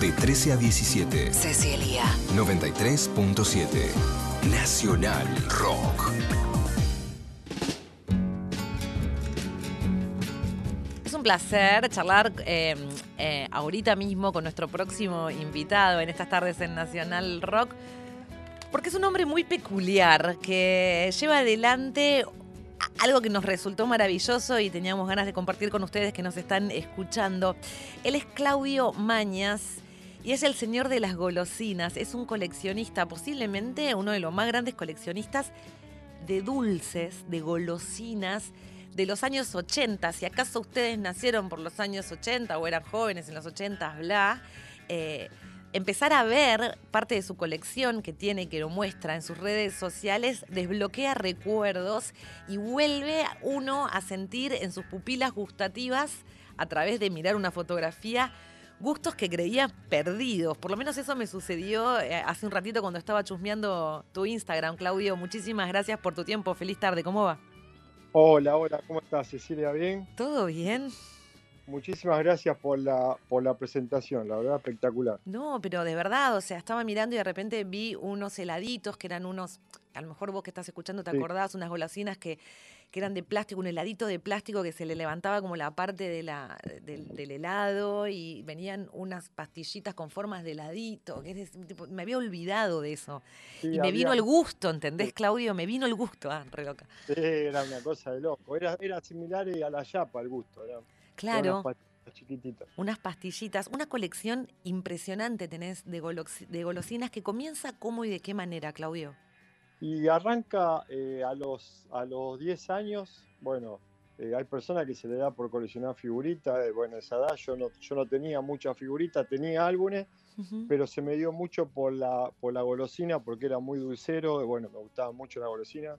De 13 a 17. Cecilia. 93.7. Nacional Rock. Es un placer charlar ahorita mismo con nuestro próximo invitado en estas tardes en Nacional Rock, porque es un hombre muy peculiar que lleva adelante algo que nos resultó maravilloso y teníamos ganas de compartir con ustedes que nos están escuchando. Él es Claudio Mañas y es el señor de las golosinas. Es un coleccionista, posiblemente uno de los más grandes coleccionistas de dulces, de golosinas de los años 80. Si acaso ustedes nacieron por los años 80 o eran jóvenes en los 80, bla, empezar a ver parte de su colección que tiene, que lo muestra en sus redes sociales, desbloquea recuerdos y vuelve uno a sentir en sus pupilas gustativas, a través de mirar una fotografía, gustos que creía perdidos. Por lo menos eso me sucedió hace un ratito cuando estaba chusmeando tu Instagram, Claudio. Muchísimas gracias por tu tiempo. Feliz tarde. ¿Cómo va? Hola, ¿cómo estás, Cecilia? ¿Bien? ¿Todo bien? Muchísimas gracias por la presentación, la verdad espectacular. No, pero de verdad, o sea, estaba mirando y de repente vi unos heladitos que eran unos, a lo mejor vos que estás escuchando te acordás, unas golosinas que eran de plástico, un heladito de plástico que se le levantaba como la parte de del helado y venían unas pastillitas con formas de heladito, tipo, me había olvidado de eso. Sí, Y me vino el gusto, ¿entendés, Claudio? Me vino el gusto, re loca. Sí, era una cosa de loco, era similar a la yapa el gusto, Claro, unas pastillas chiquititas. unas pastillitas, una colección impresionante tenés de golosinas que comienza cómo y de qué manera, Claudio. Y arranca a los 10 años, bueno, hay personas que se le da por coleccionar figuritas, bueno, esa edad yo no tenía muchas figuritas, tenía álbumes, pero se me dio mucho por la golosina porque era muy dulcero, y bueno, me gustaba mucho la golosina.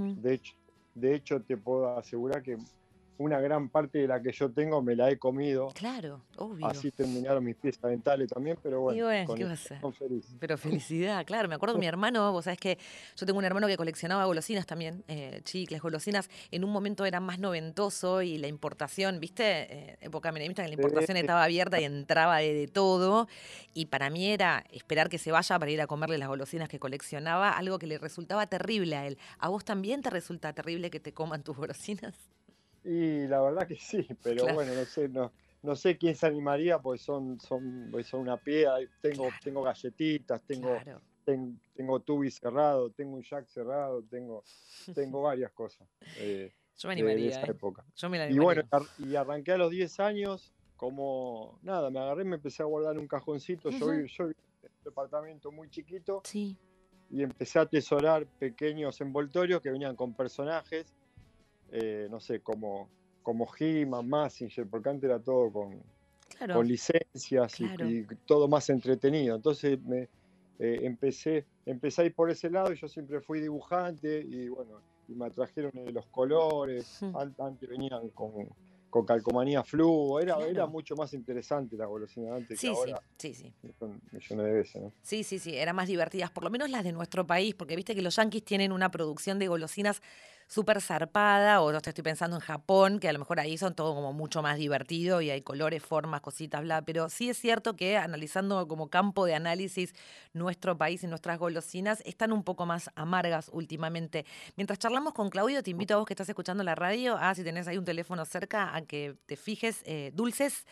De hecho, te puedo asegurar que una gran parte de la que yo tengo me la he comido. Claro, obvio. Así terminaron mis piezas dentales también, pero bueno, y bueno, con ¿qué va a eso ser? son feliz. Pero felicidad, claro. Me acuerdo que mi hermano, vos sabés que yo tengo un hermano que coleccionaba golosinas también, chicles, golosinas. En un momento era más noventoso y la importación, ¿viste? Época menemista, que la importación estaba abierta y entraba de todo. Y para mí era esperar que se vaya para ir a comerle las golosinas que coleccionaba, algo que le resultaba terrible a él. ¿A vos también te resulta terrible que te coman tus golosinas? Y la verdad que sí, pero Claro. bueno, no sé quién se animaría, porque son una piedra. Tengo galletitas, Claro. tengo tubi cerrado, tengo un jack cerrado, tengo varias cosas Yo me de animaría, esa época. Yo me la Y bueno, animaría. y arranqué a los 10 años, como nada, me agarré y me empecé a guardar en un cajoncito. Yo viví en un departamento muy chiquito. Sí. Y empecé a atesorar pequeños envoltorios que venían con personajes. No sé, como He-Man, Mazinger, porque antes era todo con licencias. Claro. Y todo más entretenido. Entonces empecé a ir por ese lado y yo siempre fui dibujante y bueno, y me atrajeron los colores. Antes venían con calcomanía fluo, era mucho más interesante la golosina antes que ahora. Sí. Son millones de veces, ¿no? Sí, eran más divertidas, por lo menos las de nuestro país, porque viste que los yanquis tienen una producción de golosinas súper zarpada, o no te estoy pensando en Japón, que a lo mejor ahí son todo como mucho más divertido y hay colores, formas, cositas, bla, pero sí es cierto que analizando como campo de análisis nuestro país y nuestras golosinas, están un poco más amargas últimamente. Mientras charlamos con Claudio, te invito a vos que estás escuchando la radio, si tenés ahí un teléfono cerca, a que te fijes, Dulces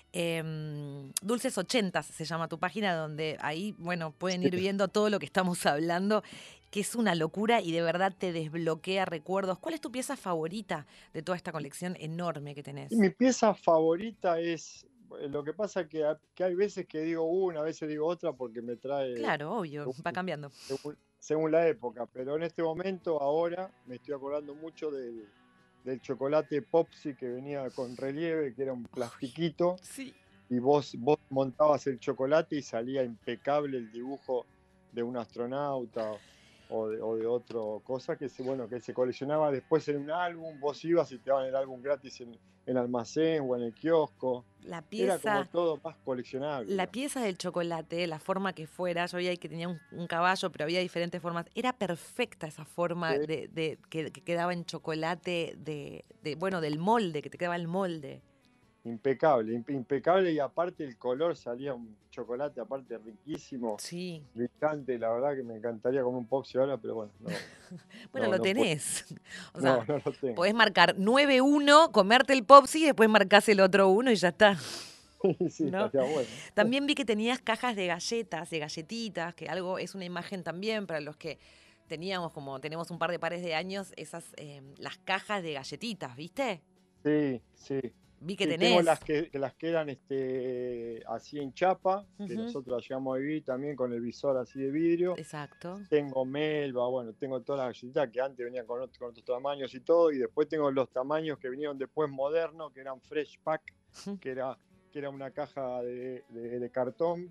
80 se llama tu página, donde ahí, bueno, pueden ir viendo todo lo que estamos hablando, que es una locura y de verdad te desbloquea recuerdos. ¿Cuál es tu pieza favorita de toda esta colección enorme que tenés? Y mi pieza favorita es, lo que pasa que hay veces que digo una, a veces digo otra porque me trae... Claro, obvio, va cambiando. Según la época, pero en este momento, ahora, me estoy acordando mucho del chocolate Popsi que venía con relieve, que era un plastiquito. Sí. Y vos montabas el chocolate y salía impecable el dibujo de un astronauta o de otra cosa que se coleccionaba después en un álbum. Vos ibas y te daban el álbum gratis en el almacén o en el kiosco. La pieza, era como todo más coleccionable. La pieza del chocolate, la forma que fuera, yo veía que tenía un caballo, pero había diferentes formas. Era perfecta esa forma que quedaba en chocolate, bueno, del molde, que te quedaba el molde. impecable, impecable, y aparte el color salía un chocolate aparte riquísimo, Sí. brillante, la verdad que me encantaría comer un Popsi ahora, pero bueno, Bueno, no, lo no puedo, tenés. O no, sea, no lo tengo. podés marcar 9-1, comerte el Popsi y después marcás el otro 1 y ya está. Sí, ¿No? estaría bueno. También vi que tenías cajas de galletas, de galletitas, que algo es una imagen también para los que teníamos, como tenemos un par de pares de años, esas, las cajas de galletitas, ¿viste? Sí, sí. Vi que Sí, tengo tenés. las que eran así en chapa, que Ujú, nosotros las llegamos a vivir también con el visor así de vidrio. exacto. Tengo Melva, bueno, tengo todas las galletitas que antes venían con otros tamaños y todo, y después tengo los tamaños que vinieron después modernos, que eran Fresh Pack, que era, que era una caja de cartón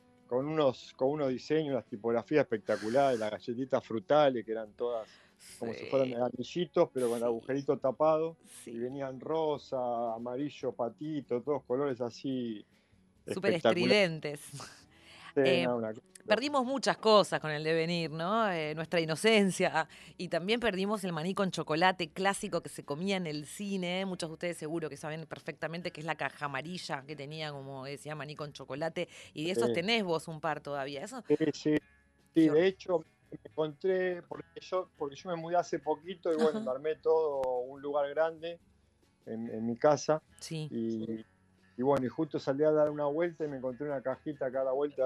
con unos diseños, unas tipografías espectaculares, las galletitas frutales, que eran todas como si fueran Sí, anillitos, pero con el sí, agujerito tapado, y sí. venían rosa, amarillo, patito, todos colores así Súper espectaculares. estridentes. Eh, No, una cosa loca. Perdimos muchas cosas con el devenir, ¿no? Nuestra inocencia. Y también perdimos el maní con chocolate clásico que se comía en el cine. Muchos de ustedes seguro que saben perfectamente que es la caja amarilla que tenía, como decía, maní con chocolate. Y de esos Sí, tenés vos un par todavía. Eso, sí, sí. Sí, qué de hecho me encontré, porque yo me mudé hace poquito y bueno, me Ajá. armé todo un lugar grande en mi casa, Sí. y, y bueno, y justo salí a dar una vuelta y me encontré una cajita acá a la vuelta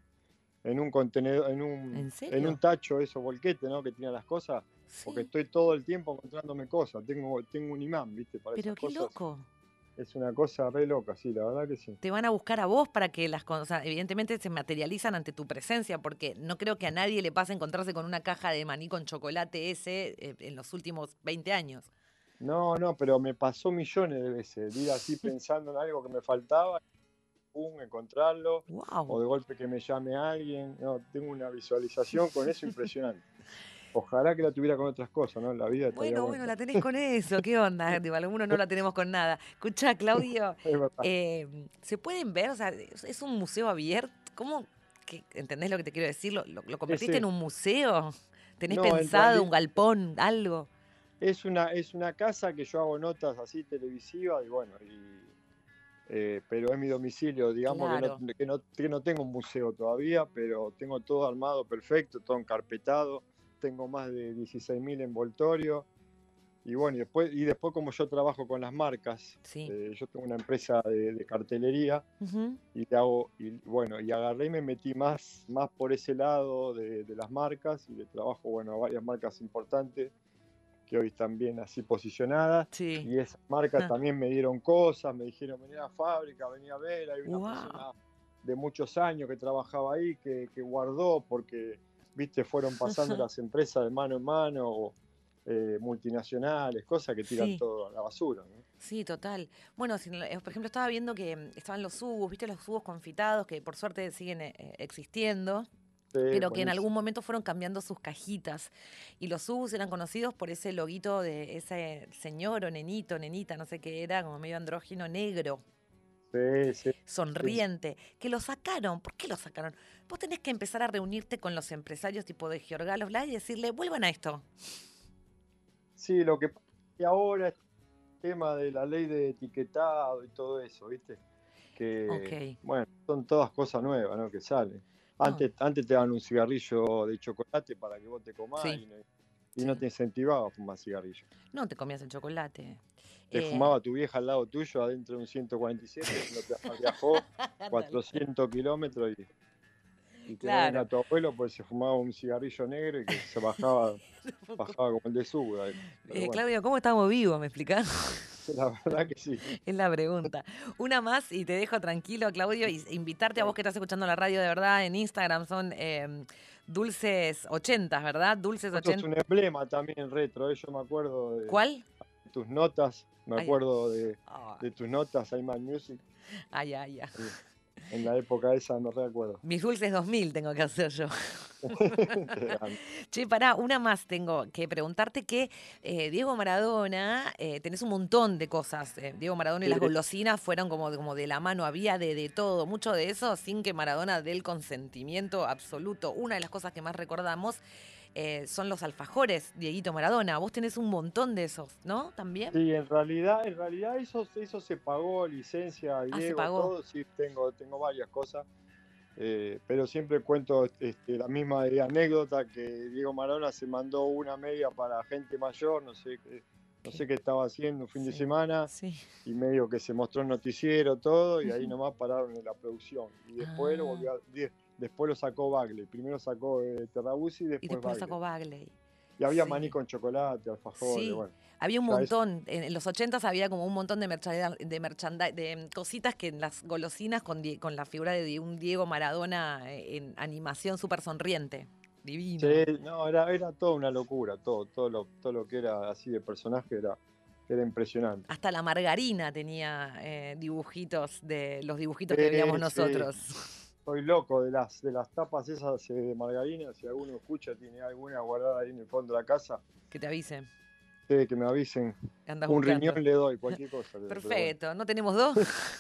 en un contenedor, ¿En en un serio? tacho, esos volquete, ¿no? Que tiene las cosas, porque Sí. estoy todo el tiempo encontrándome cosas, tengo un imán, ¿viste? Para Pero esas qué cosas, loco. es una cosa re loca, sí, la verdad que sí. Te van a buscar a vos para que las cosas, evidentemente, se materializan ante tu presencia, porque no creo que a nadie le pase encontrarse con una caja de maní con chocolate ese en los últimos 20 años. No, no, pero me pasó millones de veces, de ir así pensando en algo que me faltaba, pum, encontrarlo, o ¡Wow! de golpe que me llame alguien. No, tengo una visualización con eso impresionante. Ojalá que la tuviera con otras cosas, ¿no? La vida estaría Bueno, bueno, buena. la tenés con eso, ¿qué onda? Digo, algunos no la tenemos con nada. Escucha, Claudio, Es verdad. ¿se pueden ver? O sea, es un museo abierto. ¿Cómo? ¿Entendés lo que te quiero decir? ¿Lo convertiste en Ese, un museo? ¿Tenés no, en pensado un realidad galpón, algo? es una casa que yo hago notas así televisivas y bueno, pero es mi domicilio, digamos Claro. que no tengo un museo todavía, pero tengo todo armado perfecto, todo encarpetado, tengo más de 16.000 envoltorios. Y bueno, y después como yo trabajo con las marcas, Sí. yo tengo una empresa de cartelería Ujú. y le hago, y bueno, y agarré y me metí más por ese lado de las marcas, y le trabajo, bueno, a varias marcas importantes que hoy están bien así posicionadas, Sí. y esas marcas también me dieron cosas, me dijeron vení a la fábrica, vení a ver, hay una ¡Wow! persona de muchos años que trabajaba ahí, que guardó porque, viste, fueron pasando las empresas de mano en mano, o multinacionales, cosas que tiran Sí. todo a la basura, ¿no? Sí, total. Bueno, por ejemplo, estaba viendo que estaban los subos, ¿viste? Los subos confitados, que por suerte siguen existiendo, Sí, pero que en buenísimo. algún momento fueron cambiando sus cajitas. Y los subos eran conocidos por ese loguito de ese señor o nenito, nenita, no sé qué era, como medio andrógino negro, Sí, sí, sí. sonriente, que lo sacaron. ¿Por qué lo sacaron? Vos tenés que empezar a reunirte con los empresarios tipo de Giorgalos Bla y decirle, vuelvan a esto. Sí, lo que pasa es que ahora es el tema de la ley de etiquetado y todo eso, ¿viste? Que, Ok. bueno, son todas cosas nuevas, ¿no? Que salen. No, Antes te daban un cigarrillo de chocolate para que vos te comás, sí, y no sí. te incentivaba a fumar cigarrillo. No te comías el chocolate. Te Eh, fumaba tu vieja al lado tuyo adentro de un 147, si no te viajó Tal 400 kilómetros, y te no ven a Claro. tu abuelo porque se fumaba un cigarrillo negro y que se bajaba como el de Suda. Pero bueno, Claudio, ¿cómo estamos vivos? ¿Me explicás? la verdad que sí. Es la pregunta. Una más y te dejo tranquilo, Claudio, y invitarte a vos Bueno, que estás escuchando la radio de verdad en Instagram. Son Dulces 80, ¿verdad? Dulces vos sos 80. un emblema también retro, yo me acuerdo de ¿Cuál? tus notas, me Ay, acuerdo ay, de tus notas, iMac Music, ay, ay, ay. eh, en la época esa, no recuerdo. Mis dulces 2000 tengo que hacer yo. Qué grande. Che, pará, una más tengo que preguntarte que Diego Maradona, tenés un montón de cosas. Diego Maradona y Sí, las golosinas fueron como de la mano, había de todo, mucho de eso sin que Maradona dé el consentimiento absoluto. Una de las cosas que más recordamos son los alfajores Dieguito Maradona. Vos tenés un montón de esos, ¿no? ¿También? Sí, en realidad eso se pagó, licencia, Se Diego, pagó. todo, sí, tengo varias cosas. Pero siempre cuento la misma anécdota que Diego Maradona se mandó una media para gente mayor, no sé qué estaba haciendo un fin de semana, Sí. y medio que se mostró en noticiero todo, y ahí nomás pararon en la producción. Y después después lo sacó Bagley. Primero sacó Terrabuzzi y Y después después Bagley. sacó Bagley. Y había Sí. maní con chocolate, alfajores, Sí, bueno. había un Ya eso. montón. En los 80s había como un montón de cositas que en las golosinas con la figura de un Diego Maradona en animación súper sonriente. Divino. Sí, no, era toda una locura, todo lo que era así de personaje era impresionante. Hasta la margarina tenía dibujitos de los dibujitos que veíamos Sí. nosotros. Soy loco de las tapas esas de margarina. Si alguno escucha, tiene alguna guardada ahí en el fondo de la casa, Que te avisen. que me avisen. Andas Un buscando. riñón le doy, cualquier cosa. Perfecto, ¿no tenemos dos?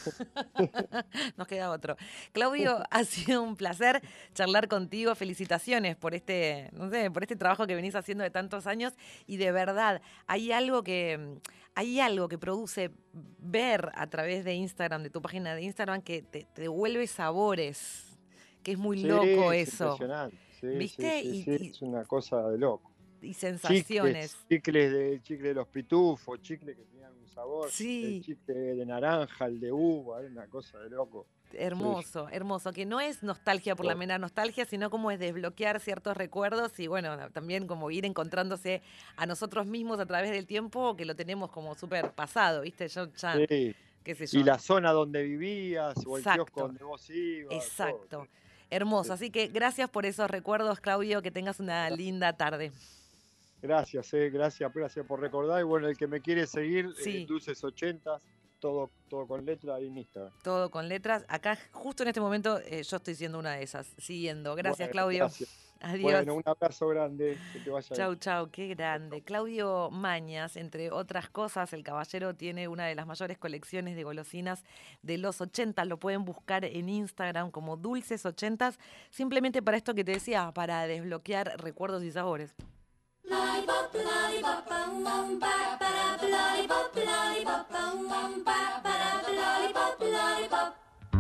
Nos queda otro. Claudio, ha sido un placer charlar contigo. Felicitaciones por por este trabajo que venís haciendo de tantos años. Y de verdad, hay algo que produce ver a través de Instagram, de tu página de Instagram, que te devuelve sabores. Que es muy loco es eso. impresionante. Sí, ¿Viste? Sí, Y es una cosa de loco. y sensaciones. Chicle de los pitufos, chicle que tenían un sabor, Sí. el chicle de naranja, el de uva, era una cosa de loco. Hermoso, hermoso, que no es nostalgia por la mera nostalgia, sino como es desbloquear ciertos recuerdos y bueno, también como ir encontrándose a nosotros mismos a través del tiempo, que lo tenemos como súper pasado, ¿viste? Yo ya, Sí. qué sé yo. Y la zona donde vivías, o el Exacto. kiosco donde vos ibas. Exacto. Todo. Hermoso, así que gracias por esos recuerdos, Claudio, que tengas una linda tarde. Gracias por recordar. Y bueno, el que me quiere seguir, Sí. Dulces 80s, todo con letra ahí en Instagram. Todo con letras. Acá, justo en este momento, yo estoy siendo una de esas, siguiendo. Gracias, Bueno, Claudio. gracias. Adiós. Bueno, un abrazo grande. Que te vaya Chau, bien. chau, qué grande. Claudio Mañas, entre otras cosas, el caballero tiene una de las mayores colecciones de golosinas de los 80. Lo pueden buscar en Instagram como Dulces 80, simplemente para esto que te decía, para desbloquear recuerdos y sabores. Lollipop, lollipop, lollipop, lollipop, lollipop, lollipop.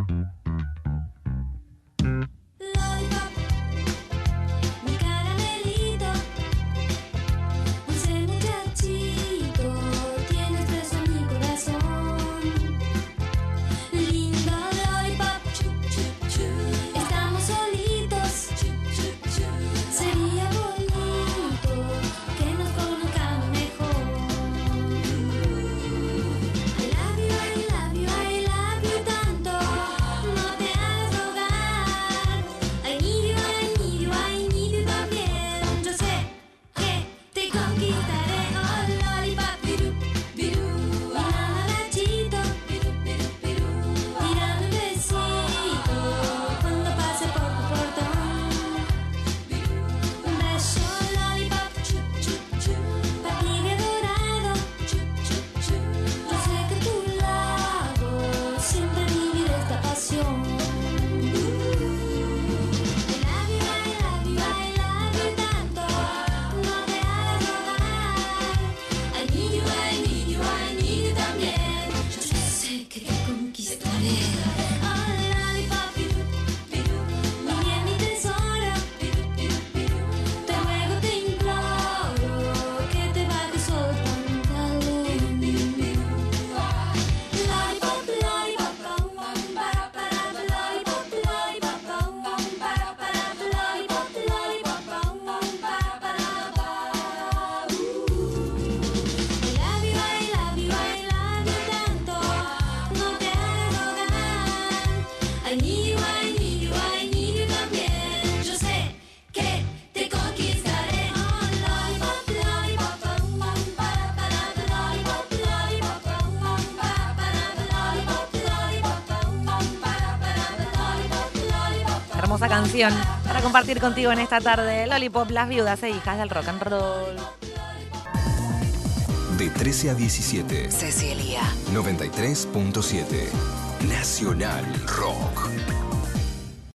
Lollipop, mi caramelito, dulce muchachito, tienes preso mi corazón. Lindo lollipop, chup, chup, chup, estamos solitos, chup, chup, chup, sería bonito que nos conozcamos mejor. I love you tanto, no te hagas rogar. I need you también. Yo sé que te conquistaré. Oh, lollipop, pirú, pirú. Un abracito, pirú, pirú, pirú. Tirame un besito cuando pase por tu portón. Un beso, lollipop, chup, chup, chup. Patine dorado, chup, chup, chup. Yo sé que a tu lado siempre viviré esta pasión. I love you tanto, no te hagas rogar. I need you también. Yo sé que te conquistaré. Oh, lollipop, pirú, pirú. Mi bien, mi tesoro, pirú, pirú, pirú. Te ruego, te imploro que te bajes solo pantalón. Lollipop, lollipop, lollipop, lollipop, I love you tanto, no te hagas rogar. I need you también. Yo sé que te conquistaré. Oh, lollipop, lollipop, Hermosa canción para compartir contigo en esta tarde. Lollipop, las viudas e hijas del rock and roll. De 13 a 17. Cecilia. 93.7. Nacional Rock.